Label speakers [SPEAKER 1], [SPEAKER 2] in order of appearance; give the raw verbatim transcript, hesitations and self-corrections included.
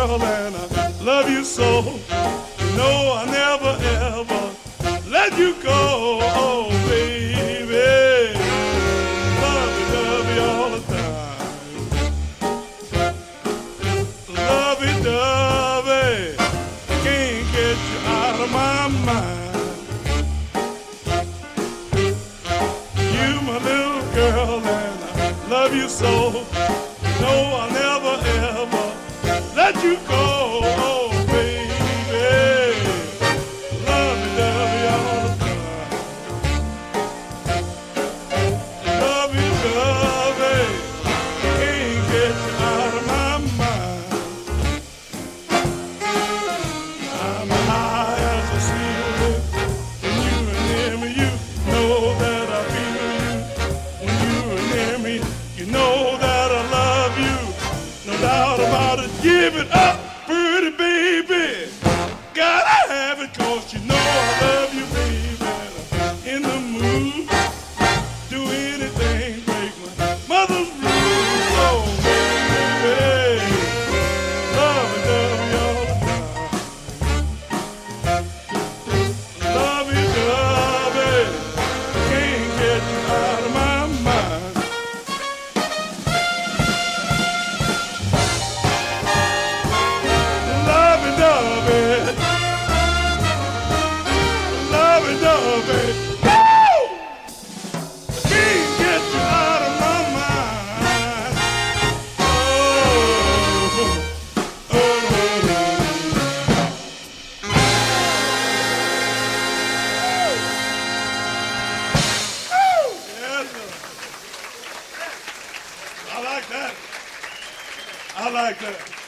[SPEAKER 1] girl, and I love you so. You know I never ever let you go, oh baby. Love you, love you all the time. Lovey dovey, can't get you out of my mind. You my little girl, and I love you so. No, I'll never ever let you go, oh baby. Love you, love you all the time. Love you, love you, can't get you out of my mind. I'm high as a ceiling when you are near me. You know that I feel you when you are near me. You know that I love you, no doubt about it. Give it up, pretty baby. Gotta have it, cause you know I love you, baby. In the mood, do anything, break my mother's rules. Oh, baby, love and love you all the time. Love you, love it, can't get you out of my mind. Love it, love it, love it, love it. Woo! Can't get you out of my mind. Oh, oh, oh, yes, sir. I like that. I like that.